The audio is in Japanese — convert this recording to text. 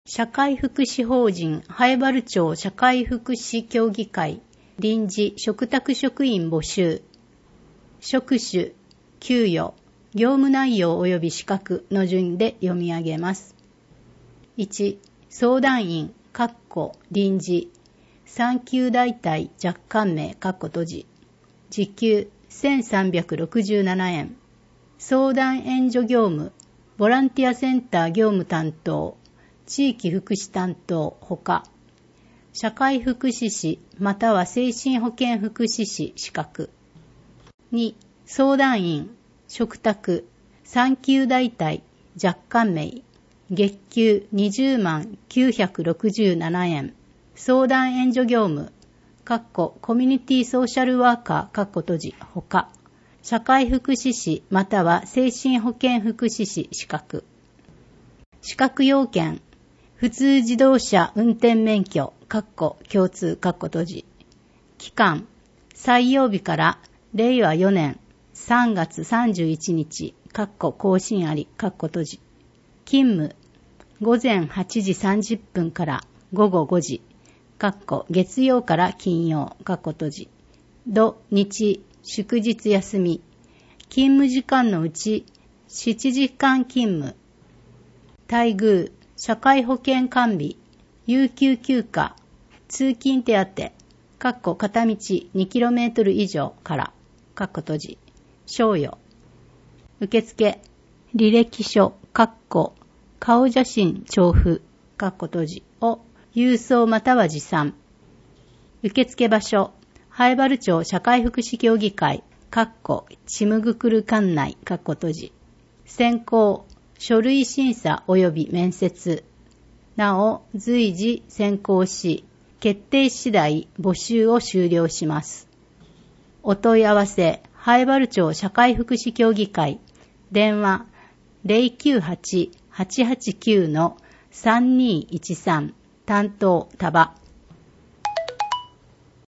社会福祉法人南原町社会福祉協議会臨時嘱託職員募集。職種、給与、業務内容及び資格の順で読み上げます。1、相談員、臨時、産休代替若干名、閉じ。時給1367円。相談援助業務、ボランティアセンター業務担当、地域福祉担当ほか、社会福祉士または精神保健福祉士資格。2、相談員、嘱託、産休代替、若干名、月給20万967円、相談援助業務、コミュニティソーシャルワーカー、閉じ、ほか、社会福祉士または精神保健福祉士資格。資格要件、普通自動車運転免許、共通、閉じ。期間、採用日から令和4年3月31日、更新あり、閉じ。勤務、午前8時30分から午後5時、月曜から金曜、閉じ。土日、祝日休み。勤務時間のうち7時間勤務。待遇、社会保険完備、有給休暇、通勤手当、片道 2km 以上から、閉じ。賞与。受付、履歴書、顔写真調布、閉じを郵送または持参。受付場所、南原町社会福祉協議会、ちむぐくる管内、閉じ。選考、書類審査及び面接。なお、随時選考し、決定次第募集を終了します。お問い合わせ、南原町社会福祉協議会、電話 098-889-3213 担当、多場。